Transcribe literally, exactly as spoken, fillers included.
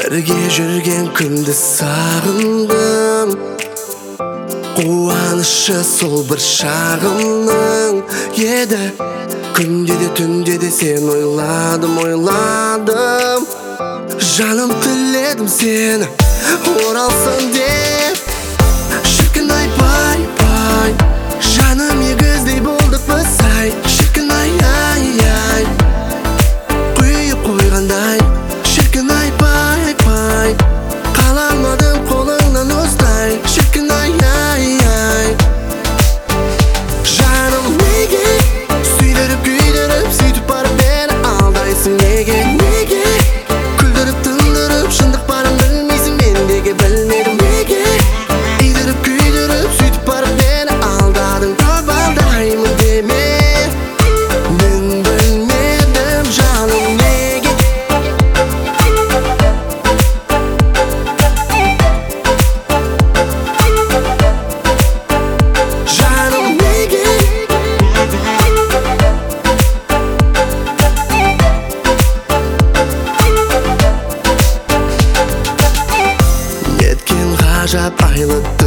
Birge жүрген күнді сағындым, қуанышы сол бір шағымның еді. Күнде де түнде де сен ойладым, ойладым. Жаным тіледім сені оралсын деп. Шіркін ай пай пай, жаным егіздей болдық біз ай. Шіркін ай ай ай, құйып қойғандай. Шіркін ай пай пай, қала алмадым қолыңнан осылай. Шіркін ай ай ай, жаным неге сүйдіріп күйдіріп сөйтіп барып мені алдайсың? Неге неге күлдіріп тындырып шындық барын білмейсің? Мендегі білмедім неге идіріп күйдіріп сөйтіп барып мені алдадың? Табалдаймын деме, мен білмедім жаным неге. Жаным неге неткен ғажап айлы